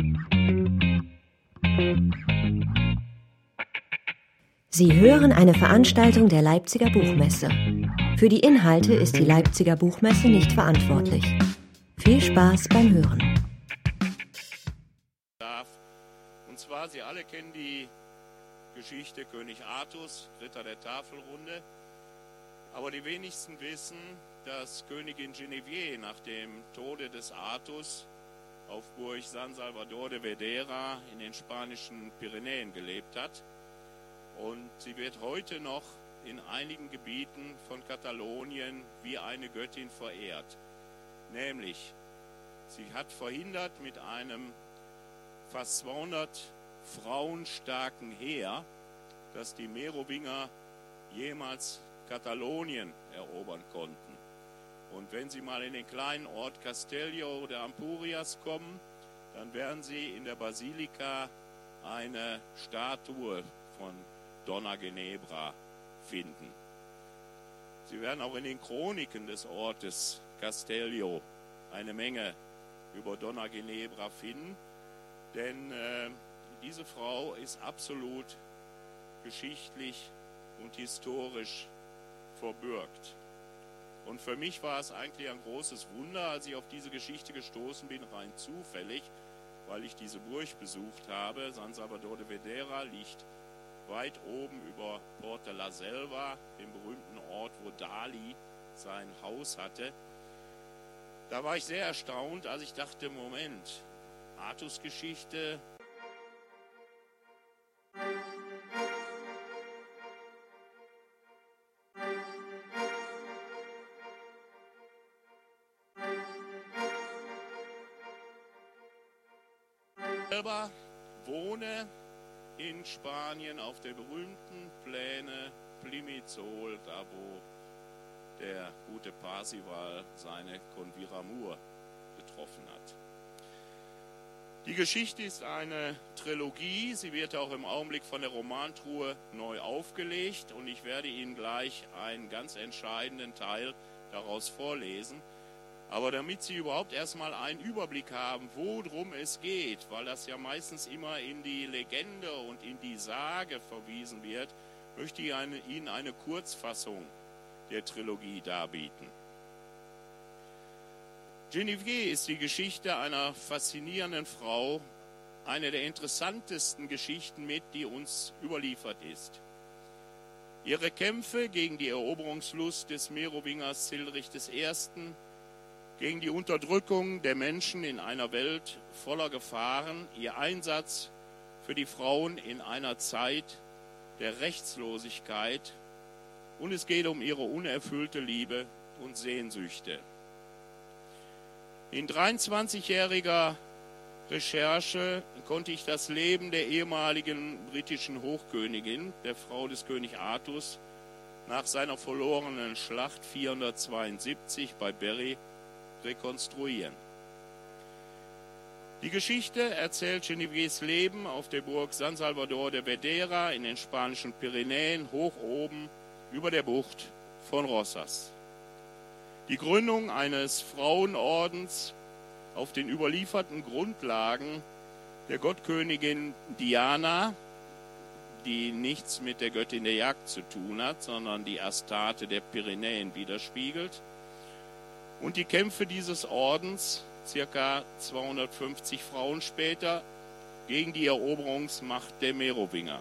Sie hören eine Veranstaltung der Leipziger Buchmesse. Für die Inhalte ist die Leipziger Buchmesse nicht verantwortlich. Viel Spaß beim Hören. Und zwar, Sie alle kennen die Geschichte König Artus, Ritter der Tafelrunde. Aber die wenigsten wissen, dass Königin Genevieve nach dem Tode des Artus auf Burg San Salvador de Vedera in den spanischen Pyrenäen gelebt hat. Und sie wird heute noch in einigen Gebieten von Katalonien wie eine Göttin verehrt. Nämlich, sie hat verhindert mit einem fast 200 Frauen starken Heer, dass die Merowinger jemals Katalonien erobern konnten. Und wenn Sie mal in den kleinen Ort Castelló de Ampurias kommen, dann werden Sie in der Basilika eine Statue von Donna Ginebra finden. Sie werden auch in den Chroniken des Ortes Castelló eine Menge über Donna Ginebra finden, denn diese Frau ist absolut geschichtlich und historisch verbürgt. Und für mich war es eigentlich ein großes Wunder, als ich auf diese Geschichte gestoßen bin, rein zufällig, weil ich diese Burg besucht habe. San Salvador de Vedera liegt weit oben über Porta la Selva, dem berühmten Ort, wo Dali sein Haus hatte. Da war ich sehr erstaunt, als ich dachte, Moment, Artus-Geschichte. Ich selber wohne in Spanien auf der berühmten Pläne Plimizol, da wo der gute Parzival seine Conviramur getroffen hat. Die Geschichte ist eine Trilogie, sie wird auch im Augenblick von der Romantruhe neu aufgelegt und ich werde Ihnen gleich einen ganz entscheidenden Teil daraus vorlesen. Aber damit Sie überhaupt erstmal einen Überblick haben, worum es geht, weil das ja meistens immer in die Legende und in die Sage verwiesen wird, möchte ich Ihnen eine Kurzfassung der Trilogie darbieten. Genevieve ist die Geschichte einer faszinierenden Frau, eine der interessantesten Geschichten mit, die uns überliefert ist. Ihre Kämpfe gegen die Eroberungslust des Merowingers Zilrich I., gegen die Unterdrückung der Menschen in einer Welt voller Gefahren, ihr Einsatz für die Frauen in einer Zeit der Rechtslosigkeit und es geht um ihre unerfüllte Liebe und Sehnsüchte. In 23-jähriger Recherche konnte ich das Leben der ehemaligen britischen Hochkönigin, der Frau des König Artus, nach seiner verlorenen Schlacht 472 bei Berry rekonstruieren. Die Geschichte erzählt Genevieves Leben auf der Burg San Salvador de Vedera in den spanischen Pyrenäen, hoch oben über der Bucht von Rosas. Die Gründung eines Frauenordens auf den überlieferten Grundlagen der Gottkönigin Diana, die nichts mit der Göttin der Jagd zu tun hat, sondern die Astarte der Pyrenäen widerspiegelt. Und die Kämpfe dieses Ordens, circa 250 Frauen später, gegen die Eroberungsmacht der Merowinger.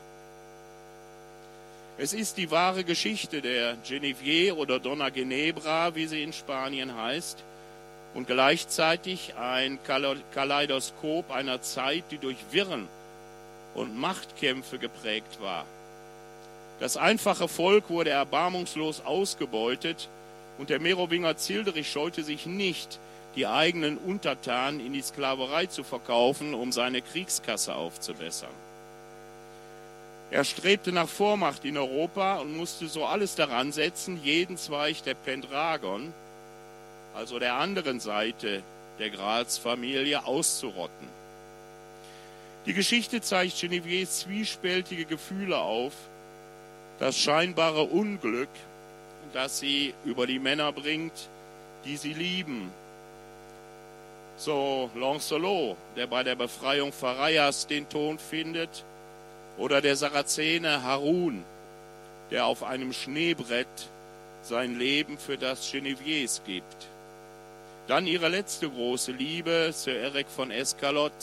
Es ist die wahre Geschichte der Genevieve oder Donna Ginebra, wie sie in Spanien heißt, und gleichzeitig ein Kaleidoskop einer Zeit, die durch Wirren und Machtkämpfe geprägt war. Das einfache Volk wurde erbarmungslos ausgebeutet und der Merowinger Zilderich scheute sich nicht, die eigenen Untertanen in die Sklaverei zu verkaufen, um seine Kriegskasse aufzubessern. Er strebte nach Vormacht in Europa und musste so alles daran setzen, jeden Zweig der Pendragon, also der anderen Seite der Gralsfamilie, auszurotten. Die Geschichte zeigt Genevieves zwiespältige Gefühle auf, das scheinbare Unglück, das sie über die Männer bringt, die sie lieben. So Lancelot, der bei der Befreiung Pharaias den Tod findet, oder der Sarazene Harun, der auf einem Schneebrett sein Leben für das Geneviers gibt. Dann ihre letzte große Liebe, Sir Eric von Escalot.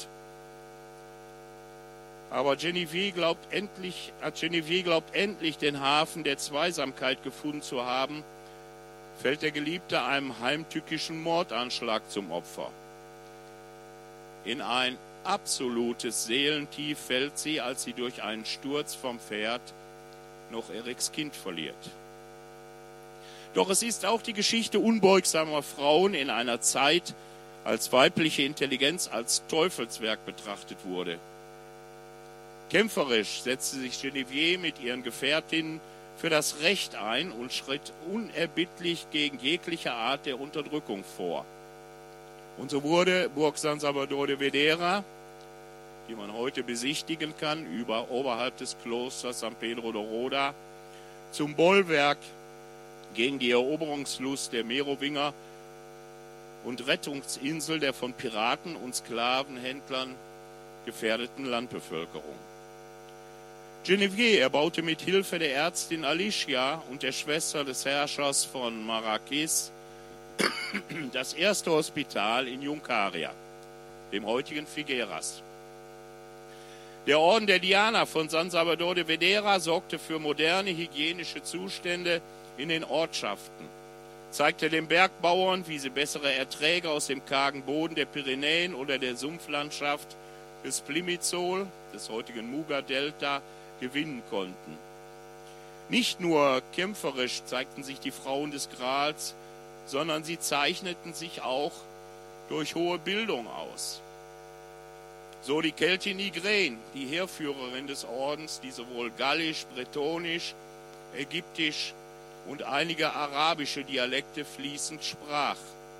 Aber Genevieve glaubt endlich den Hafen der Zweisamkeit gefunden zu haben, fällt der Geliebte einem heimtückischen Mordanschlag zum Opfer. In ein absolutes Seelentief fällt sie, als sie durch einen Sturz vom Pferd noch Eriks Kind verliert. Doch es ist auch die Geschichte unbeugsamer Frauen in einer Zeit, als weibliche Intelligenz als Teufelswerk betrachtet wurde. Kämpferisch setzte sich Genevieve mit ihren Gefährtinnen für das Recht ein und schritt unerbittlich gegen jegliche Art der Unterdrückung vor. Und so wurde Burg San Salvador de Vedera, die man heute besichtigen kann, oberhalb des Klosters San Pedro de Roda, zum Bollwerk gegen die Eroberungslust der Merowinger und Rettungsinsel der von Piraten und Sklavenhändlern gefährdeten Landbevölkerung. Genevieve erbaute mit Hilfe der Ärztin Alicia und der Schwester des Herrschers von Marrakech das erste Hospital in Juncaria, dem heutigen Figueras. Der Orden der Diana von San Salvador de Vedera sorgte für moderne hygienische Zustände in den Ortschaften, zeigte den Bergbauern, wie sie bessere Erträge aus dem kargen Boden der Pyrenäen oder der Sumpflandschaft des Plimizol, des heutigen Muga-Delta, gewinnen konnten. Nicht nur kämpferisch zeigten sich die Frauen des Grals, sondern sie zeichneten sich auch durch hohe Bildung aus. So die Keltin Igraine, die Heerführerin des Ordens, die sowohl gallisch, bretonisch, ägyptisch und einige arabische Dialekte fließend sprach.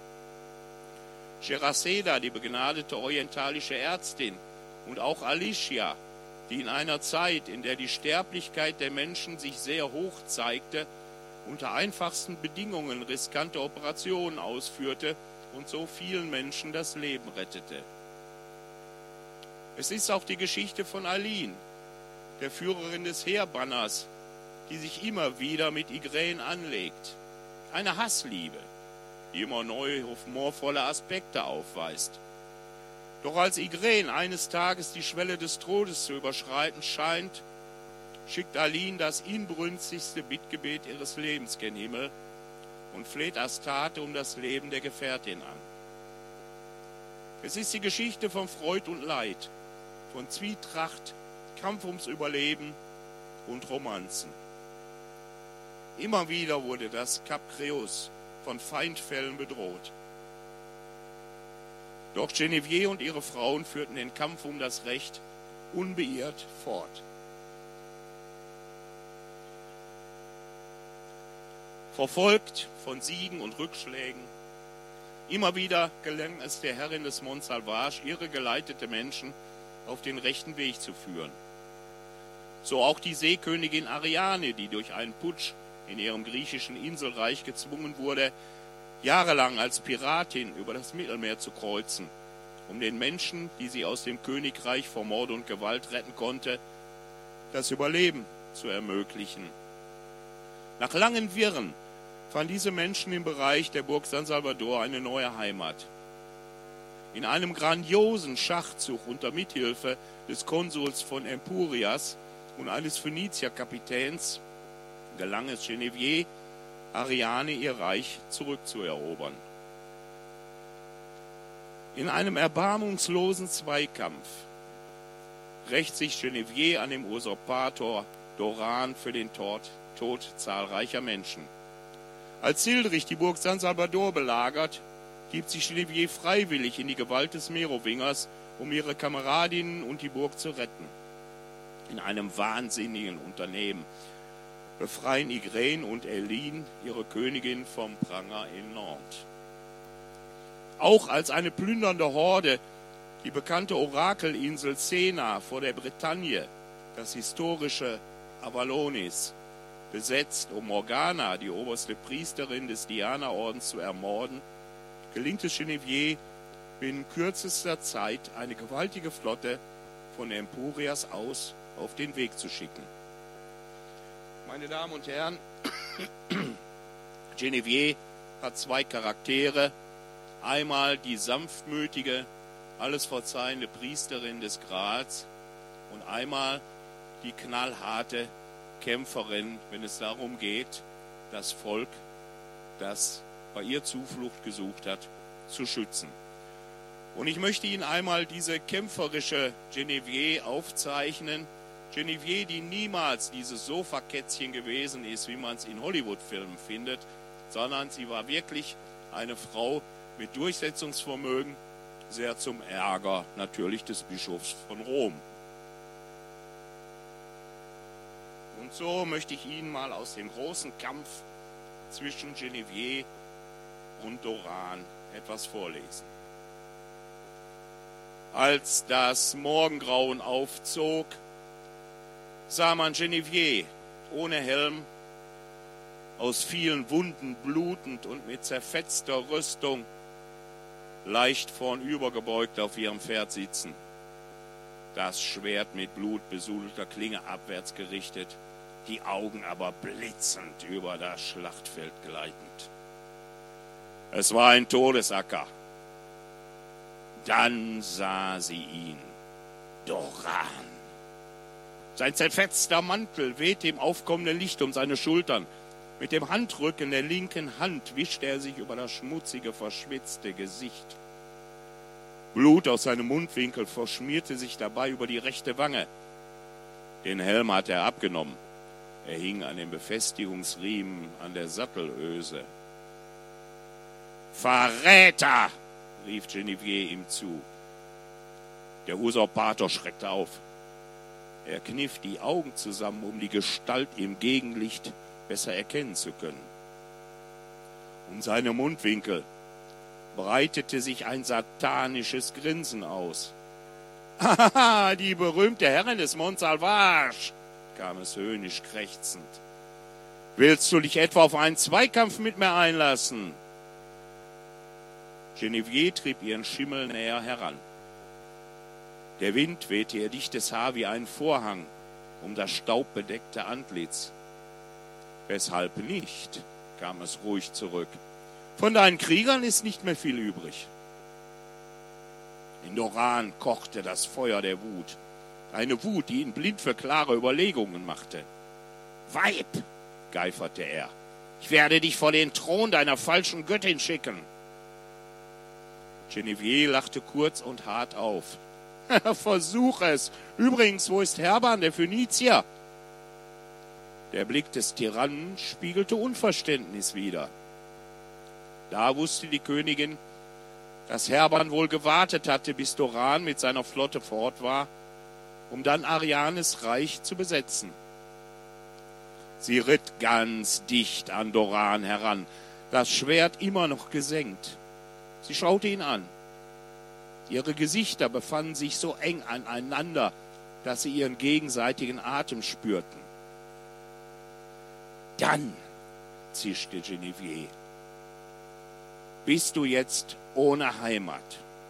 Sherazeda, die begnadete orientalische Ärztin, und auch Alicia, die in einer Zeit, in der die Sterblichkeit der Menschen sich sehr hoch zeigte, unter einfachsten Bedingungen riskante Operationen ausführte und so vielen Menschen das Leben rettete. Es ist auch die Geschichte von Aline, der Führerin des Heerbanners, die sich immer wieder mit Igraine anlegt. Eine Hassliebe, die immer neue, humorvolle Aspekte aufweist. Doch als Igraine eines Tages die Schwelle des Todes zu überschreiten scheint, schickt Aline das inbrünstigste Bittgebet ihres Lebens gen Himmel und fleht Astarte um das Leben der Gefährtin an. Es ist die Geschichte von Freud und Leid, von Zwietracht, Kampf ums Überleben und Romanzen. Immer wieder wurde das Cap Creus von Feindfällen bedroht. Doch Genevieve und ihre Frauen führten den Kampf um das Recht unbeirrt fort. Verfolgt von Siegen und Rückschlägen, immer wieder gelang es der Herrin des Montsalvage, ihre geleitete Menschen auf den rechten Weg zu führen. So auch die Seekönigin Ariane, die durch einen Putsch in ihrem griechischen Inselreich gezwungen wurde, jahrelang als Piratin über das Mittelmeer zu kreuzen, um den Menschen, die sie aus dem Königreich vor Mord und Gewalt retten konnte, das Überleben zu ermöglichen. Nach langen Wirren fanden diese Menschen im Bereich der Burg San Salvador eine neue Heimat. In einem grandiosen Schachzug unter Mithilfe des Konsuls von Empurias und eines Phönizierkapitäns gelang es Genevieve, Ariane ihr Reich zurückzuerobern. In einem erbarmungslosen Zweikampf rächt sich Genevieve an dem Usurpator Doran für den Tod zahlreicher Menschen. Als Sildrich die Burg San Salvador belagert, gibt sich Genevieve freiwillig in die Gewalt des Merowingers, um ihre Kameradinnen und die Burg zu retten. In einem wahnsinnigen Unternehmen befreien Igraine und Eline ihre Königin vom Pranger in Nantes. Auch als eine plündernde Horde die bekannte Orakelinsel Sena vor der Bretagne, das historische Avalonis, besetzt, um Morgana, die oberste Priesterin des Diana-Ordens, zu ermorden, gelingt es Genevieve, binnen kürzester Zeit eine gewaltige Flotte von Emporias aus auf den Weg zu schicken. Meine Damen und Herren, Genevieve hat zwei Charaktere. Einmal die sanftmütige, alles verzeihende Priesterin des Grals und einmal die knallharte Kämpferin, wenn es darum geht, das Volk, das bei ihr Zuflucht gesucht hat, zu schützen. Und ich möchte Ihnen einmal diese kämpferische Genevieve aufzeichnen. Genevieve, die niemals dieses Sofakätzchen gewesen ist, wie man es in Hollywood-Filmen findet, sondern sie war wirklich eine Frau mit Durchsetzungsvermögen, sehr zum Ärger natürlich des Bischofs von Rom. Und so möchte ich Ihnen mal aus dem großen Kampf zwischen Genevieve und Doran etwas vorlesen. Als das Morgengrauen aufzog, sah man Genevieve ohne Helm, aus vielen Wunden blutend und mit zerfetzter Rüstung, leicht vornübergebeugt auf ihrem Pferd sitzen, das Schwert mit blutbesudelter Klinge abwärts gerichtet, die Augen aber blitzend über das Schlachtfeld gleitend. Es war ein Todesacker. Dann sah sie ihn, Doran. Sein zerfetzter Mantel wehte im aufkommenden Licht um seine Schultern. Mit dem Handrücken der linken Hand wischte er sich über das schmutzige, verschwitzte Gesicht. Blut aus seinem Mundwinkel verschmierte sich dabei über die rechte Wange. Den Helm hatte er abgenommen. Er hing an den Befestigungsriemen an der Sattelöse. »Verräter!« rief Genevieve ihm zu. Der Usurpator schreckte auf. Er kniff die Augen zusammen, um die Gestalt im Gegenlicht besser erkennen zu können. Um seine Mundwinkel breitete sich ein satanisches Grinsen aus. »Haha, die berühmte Herrin des Mont Salvage«, kam es höhnisch krächzend. »Willst du dich etwa auf einen Zweikampf mit mir einlassen?« Genevieve trieb ihren Schimmel näher heran. Der Wind wehte ihr dichtes Haar wie einen Vorhang um das staubbedeckte Antlitz. »Weshalb nicht?«, kam es ruhig zurück. »Von deinen Kriegern ist nicht mehr viel übrig.« In Doran kochte das Feuer der Wut. Eine Wut, die ihn blind für klare Überlegungen machte. »Weib«, geiferte er, »ich werde dich vor den Thron deiner falschen Göttin schicken.« Genevieve lachte kurz und hart auf. »Versuch es. Übrigens, wo ist Herban, der Phönizier?« Der Blick des Tyrannen spiegelte Unverständnis wider. Da wusste die Königin, dass Herban wohl gewartet hatte, bis Doran mit seiner Flotte vor Ort war, um dann Arianes Reich zu besetzen. Sie ritt ganz dicht an Doran heran, das Schwert immer noch gesenkt. Sie schaute ihn an. Ihre Gesichter befanden sich so eng aneinander, dass sie ihren gegenseitigen Atem spürten. »Dann«, zischte Genevieve, »bist du jetzt ohne Heimat.«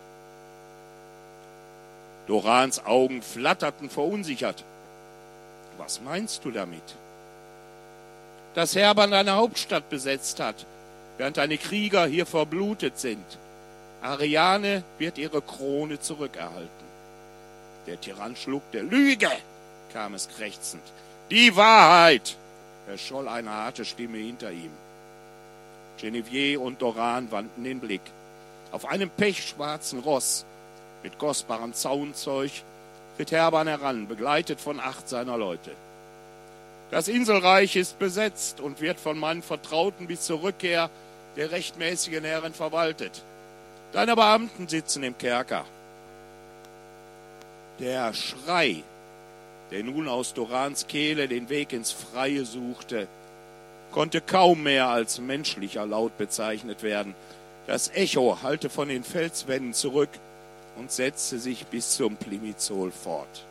Dorans Augen flatterten verunsichert. »Was meinst du damit?« »Dass Herban deine Hauptstadt besetzt hat, während deine Krieger hier verblutet sind. Ariane wird ihre Krone zurückerhalten.« Der Tyrann schluckte. »Lüge«, kam es krächzend. »Die Wahrheit«, erscholl eine harte Stimme hinter ihm. Genevieve und Doran wandten den Blick. Auf einem pechschwarzen Ross mit kostbarem Zaunzeug ritt Herban heran, begleitet von 8 seiner Leute. Das Inselreich ist besetzt und wird von meinen Vertrauten bis zur Rückkehr der rechtmäßigen Herren verwaltet. Deine Beamten sitzen im Kerker. Der Schrei, der nun aus Dorans Kehle den Weg ins Freie suchte, konnte kaum mehr als menschlicher Laut bezeichnet werden. Das Echo hallte von den Felswänden zurück und setzte sich bis zum Plimizol fort.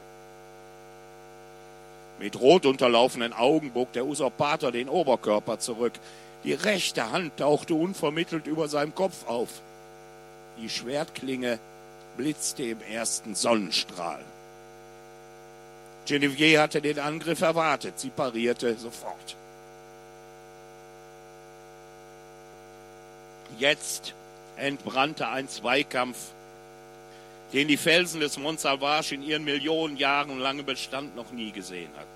Mit rot unterlaufenden Augen bog der Usurpator den Oberkörper zurück. Die rechte Hand tauchte unvermittelt über seinem Kopf auf. Die Schwertklinge blitzte im ersten Sonnenstrahl. Genevieve hatte den Angriff erwartet. Sie parierte sofort. Jetzt entbrannte ein Zweikampf, den die Felsen des Mont Salvage in ihren Millionen Jahren langen Bestand noch nie gesehen hatten.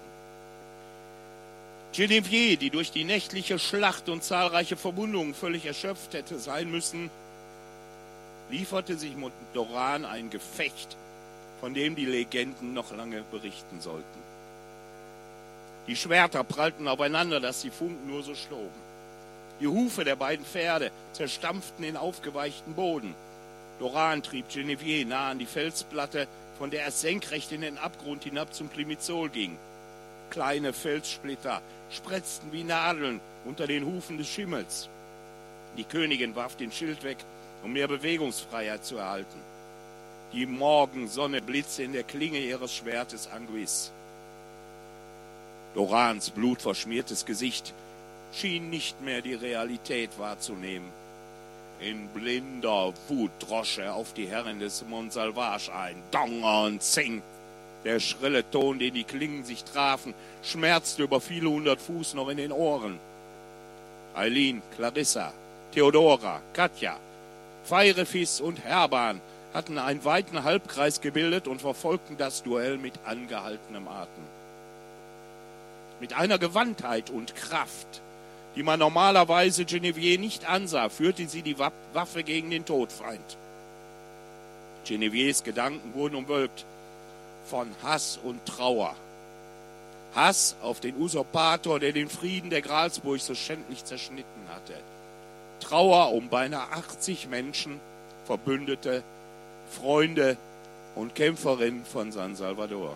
Genevieve, die durch die nächtliche Schlacht und zahlreiche Verwundungen völlig erschöpft hätte sein müssen, lieferte sich mit Doran ein Gefecht, von dem die Legenden noch lange berichten sollten. Die Schwerter prallten aufeinander, dass die Funken nur so schlugen. Die Hufe der beiden Pferde zerstampften den aufgeweichten Boden. Doran trieb Genevieve nah an die Felsplatte, von der es senkrecht in den Abgrund hinab zum Plimizol ging. Kleine Felssplitter spretzten wie Nadeln unter den Hufen des Schimmels. Die Königin warf den Schild weg, um mehr Bewegungsfreiheit zu erhalten. Die Morgensonne blitzte in der Klinge ihres Schwertes Anguis. Dorans blutverschmiertes Gesicht schien nicht mehr die Realität wahrzunehmen. In blinder Wut drosch er auf die Herren des Mont Salvage ein. Donga und Zing! Der schrille Ton, den die Klingen sich trafen, schmerzte über viele hundert Fuß noch in den Ohren. Eileen, Clarissa, Theodora, Katja, Feirefis und Herban hatten einen weiten Halbkreis gebildet und verfolgten das Duell mit angehaltenem Atem. Mit einer Gewandtheit und Kraft, die man normalerweise Genevieve nicht ansah, führte sie die Waffe gegen den Todfeind. Genevieves Gedanken wurden umwölkt von Hass und Trauer. Hass auf den Usurpator, der den Frieden der Gralsburg so schändlich zerschnitten hatte. Trauer um beinahe 80 Menschen, Verbündete, Freunde und Kämpferinnen von San Salvador.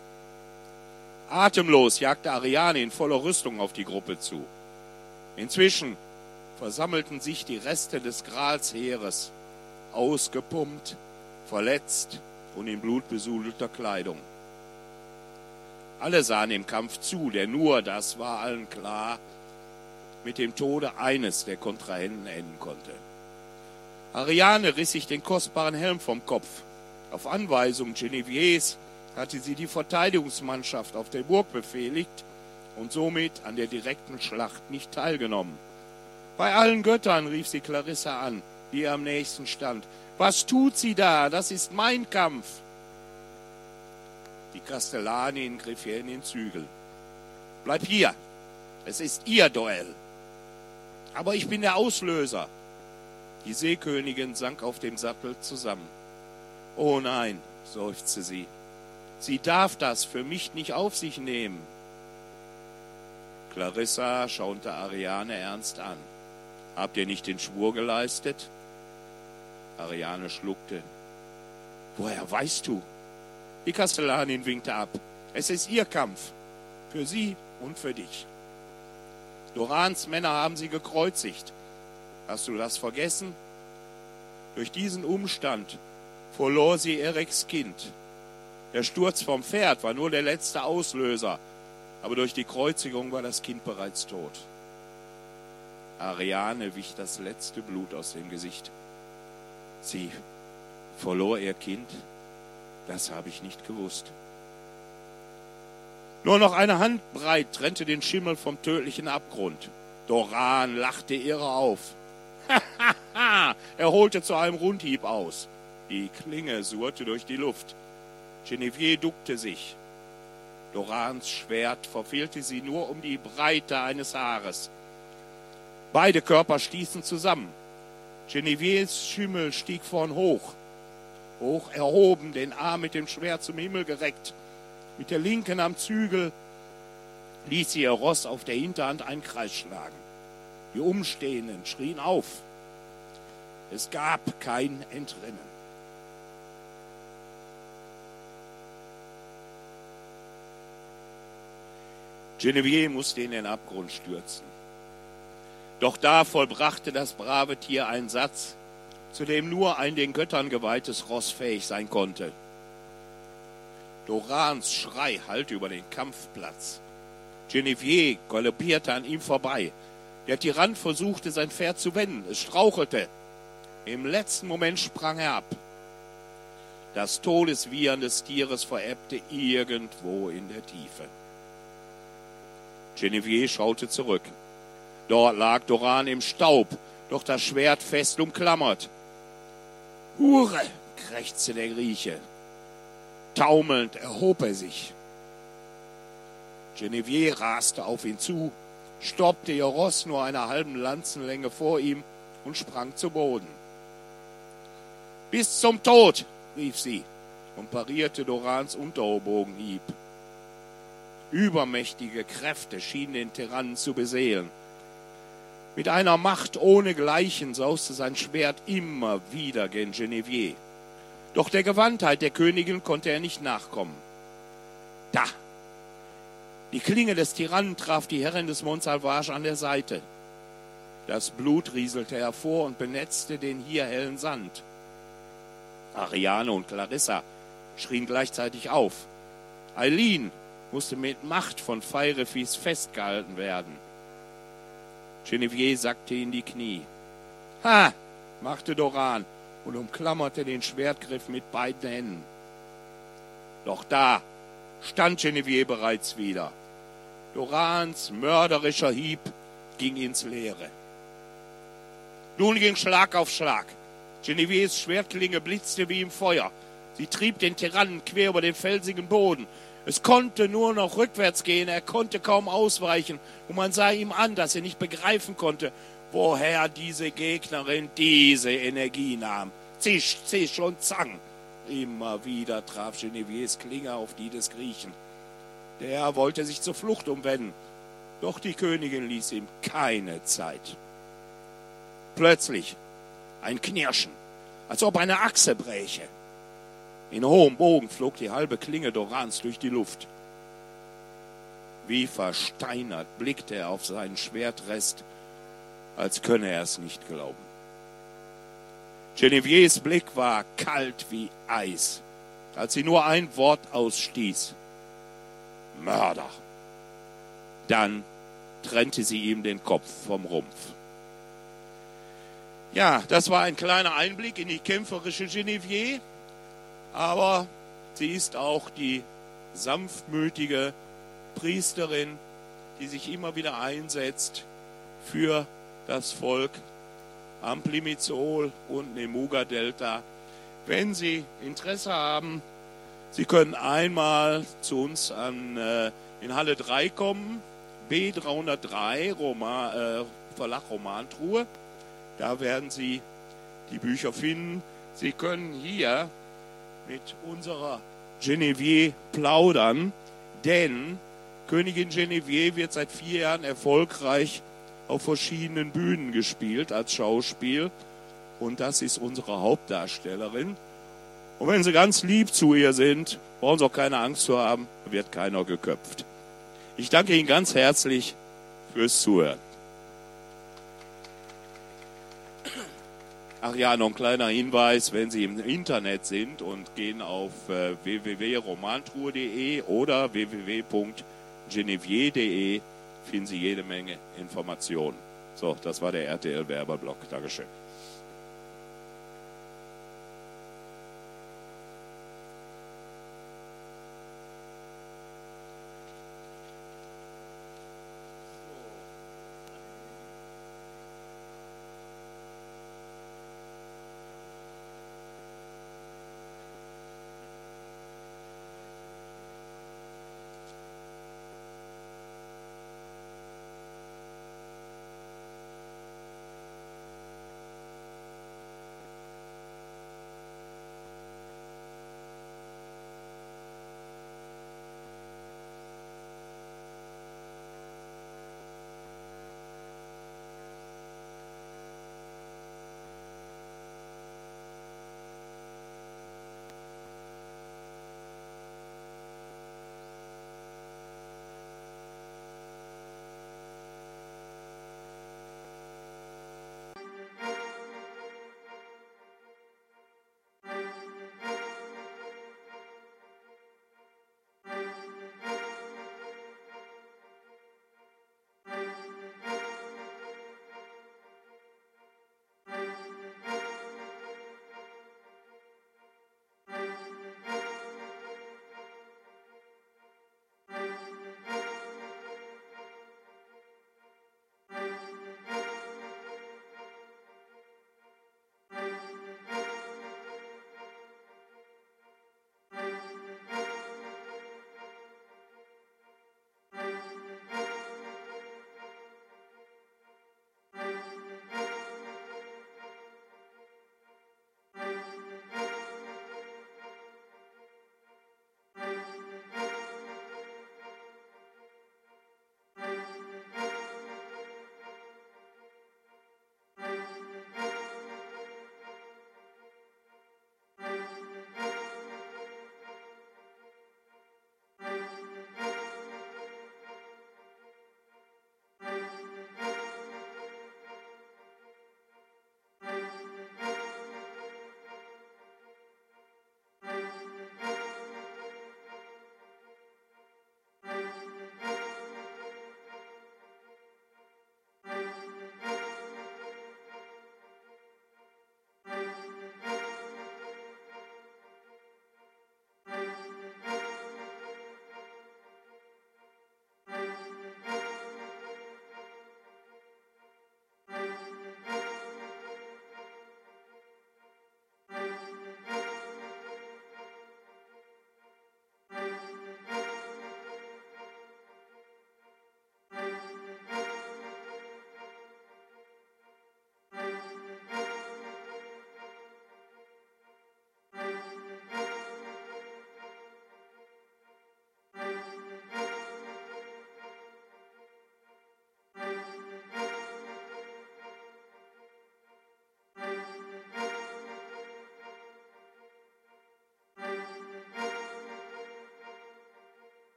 Atemlos jagte Ariane in voller Rüstung auf die Gruppe zu. Inzwischen versammelten sich die Reste des Gralsheeres, ausgepumpt, verletzt und in blutbesudelter Kleidung. Alle sahen dem Kampf zu, der nur, das war allen klar, mit dem Tode eines der Kontrahenten enden konnte. Ariane riss sich den kostbaren Helm vom Kopf. Auf Anweisung Genevieves hatte sie die Verteidigungsmannschaft auf der Burg befehligt und somit an der direkten Schlacht nicht teilgenommen. Bei allen Göttern rief sie Clarissa an, die ihr am nächsten stand. Was tut sie da? Das ist mein Kampf. Die Kastellanin griff ihr in den Zügel. Bleib hier, es ist ihr Duell. Aber ich bin der Auslöser. Die Seekönigin sank auf dem Sattel zusammen. Oh nein, seufzte sie. Sie darf das für mich nicht auf sich nehmen. Clarissa schaute Ariane ernst an. Habt ihr nicht den Schwur geleistet? Ariane schluckte. Woher weißt du? Die Kastellanin winkte ab. Es ist ihr Kampf. Für sie und für dich. Dorans Männer haben sie gekreuzigt. Hast du das vergessen? Durch diesen Umstand verlor sie Ereks Kind. Der Sturz vom Pferd war nur der letzte Auslöser, aber durch die Kreuzigung war das Kind bereits tot. Ariane wich das letzte Blut aus dem Gesicht. Sie verlor ihr Kind? Das habe ich nicht gewusst. Nur noch eine Handbreit trennte den Schimmel vom tödlichen Abgrund. Doran lachte irre auf. Er holte zu einem Rundhieb aus. Die Klinge surrte durch die Luft. Genevieve duckte sich. Dorans Schwert verfehlte sie nur um die Breite eines Haares. Beide Körper stießen zusammen. Genevieves Schimmel stieg vorn hoch. Hoch erhoben, den Arm mit dem Schwert zum Himmel gereckt. Mit der linken am Zügel ließ sie ihr Ross auf der Hinterhand einen Kreis schlagen. Die Umstehenden schrien auf. Es gab kein Entrinnen. Genevieve musste in den Abgrund stürzen. Doch da vollbrachte das brave Tier einen Satz, zu dem nur ein den Göttern geweihtes Ross fähig sein konnte. Dorans Schrei hallte über den Kampfplatz. Genevieve galoppierte an ihm vorbei. Der Tyrann versuchte, sein Pferd zu wenden. Es strauchelte. Im letzten Moment sprang er ab. Das Todeswiehern des Tieres verebbte irgendwo in der Tiefe. Genevieve schaute zurück. Dort lag Doran im Staub, doch das Schwert fest umklammert. »Hure«, krächzte der Grieche. Taumelnd erhob er sich. Genevieve raste auf ihn zu, stoppte ihr Ross nur einer halben Lanzenlänge vor ihm und sprang zu Boden. »Bis zum Tod«, rief sie und parierte Dorans Unterbogenhieb. Übermächtige Kräfte schienen den Tyrannen zu beseelen. Mit einer Macht ohnegleichen sauste sein Schwert immer wieder gen Genevieve. Doch der Gewandtheit der Königin konnte er nicht nachkommen. Da! Die Klinge des Tyrannen traf die Herrin des Mont Salvage an der Seite. Das Blut rieselte hervor und benetzte den hier hellen Sand. Ariane und Clarissa schrien gleichzeitig auf. Eileen musste mit Macht von Feirefis festgehalten werden. Genevieve sackte in die Knie. »Ha!« machte Doran und umklammerte den Schwertgriff mit beiden Händen. Doch da stand Genevieve bereits wieder. Dorans mörderischer Hieb ging ins Leere. Nun ging Schlag auf Schlag. Genevieves Schwertklinge blitzte wie im Feuer. Sie trieb den Tyrannen quer über den felsigen Boden. Es konnte nur noch rückwärts gehen, er konnte kaum ausweichen. Und man sah ihm an, dass er nicht begreifen konnte, woher diese Gegnerin diese Energie nahm. Zisch, zisch und zang. Immer wieder traf Genevieves Klinge auf die des Griechen. Der wollte sich zur Flucht umwenden, doch die Königin ließ ihm keine Zeit. Plötzlich ein Knirschen, als ob eine Achse bräche. In hohem Bogen flog die halbe Klinge Dorans durch die Luft. Wie versteinert blickte er auf seinen Schwertrest, als könne er es nicht glauben. Genevieves Blick war kalt wie Eis, als sie nur ein Wort ausstieß. Mörder. Dann trennte sie ihm den Kopf vom Rumpf. Ja, das war ein kleiner Einblick in die kämpferische Genevieve, aber sie ist auch die sanftmütige Priesterin, die sich immer wieder einsetzt für das Volk am Plimizol und im Muga-Delta. Wenn Sie Interesse haben, Sie können einmal zu uns in Halle 3 kommen, B303, Verlag Romantruhe. Da werden Sie die Bücher finden. Sie können hier mit unserer Genevieve plaudern, denn Königin Genevieve wird seit 4 Jahren erfolgreich auf verschiedenen Bühnen gespielt als Schauspiel. Und das ist unsere Hauptdarstellerin. Und wenn Sie ganz lieb zu ihr sind, brauchen Sie auch keine Angst zu haben, wird keiner geköpft. Ich danke Ihnen ganz herzlich fürs Zuhören. Ach ja, noch ein kleiner Hinweis, wenn Sie im Internet sind und gehen auf www.romantruhe.de oder www.genevieve.de, finden Sie jede Menge Informationen. So, das war der RTL-Werbeblock. Dankeschön.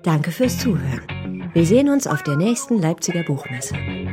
Danke fürs Zuhören. Wir sehen uns auf der nächsten Leipziger Buchmesse.